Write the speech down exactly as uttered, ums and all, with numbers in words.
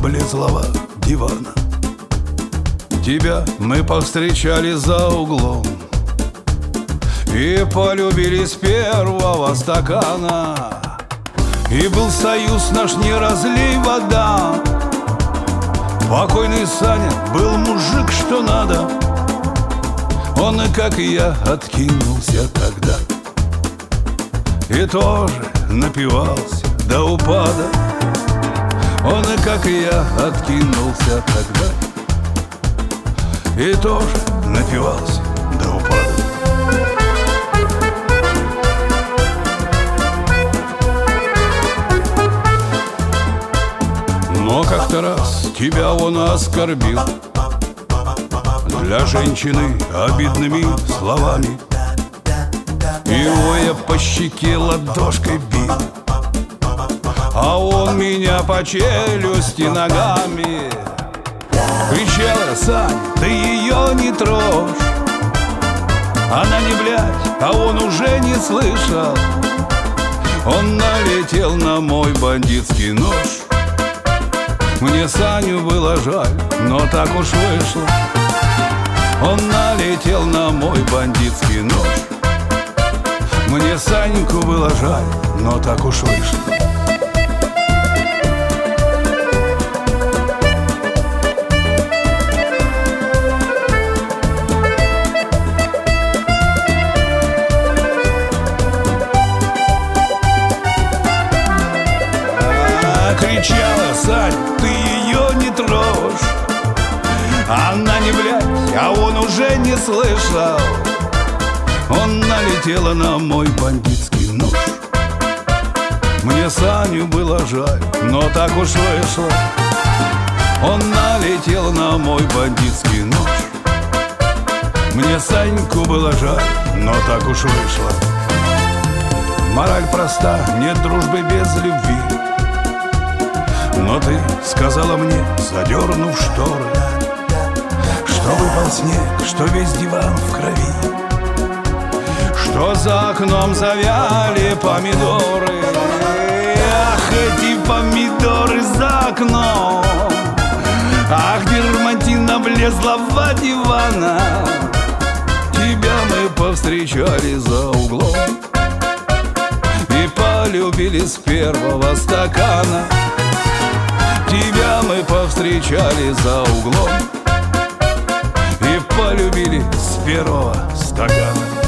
облезлого дивана. Тебя мы повстречали за углом и полюбили с первого стакана. И был союз наш, не разлей вода. Покойный Саня был мужик, что надо. Он, и как и я, откинулся тогда и тоже напивался до упада. Он, и как и я, откинулся тогда и тоже напивался до упада. Но как-то раз тебя он оскорбил для женщины обидными словами, и его я по щеке ладошкой бил, а он меня по челюсти ногами. Кричала: Сань, ты ее не трожь, она не блядь, а он уже не слышал. Он налетел на мой бандитский нож. Мне Саню было жаль, но так уж вышло. Он налетел на мой бандитский нож. Мне Саньку было жаль, но так уж вышло. Кричала: Сань, ты ее не трожь, она не блядь, а он уже не слышал. Он налетела на мой бандитский нож. Мне Саню было жаль, но так уж вышло. Он налетел на мой бандитский нож. Мне Саньку было жаль, но так уж вышло. Мораль проста, нет дружбы без любви. Но ты сказала мне, задернув шторы, что выпал снег, что весь диван в крови, что за окном завяли помидоры. Ах, эти помидоры за окном, ах, дерматин облезлого дивана. Тебя мы повстречали за углом и полюбили с первого стакана. Тебя мы повстречали за углом и полюбили с первого стакана.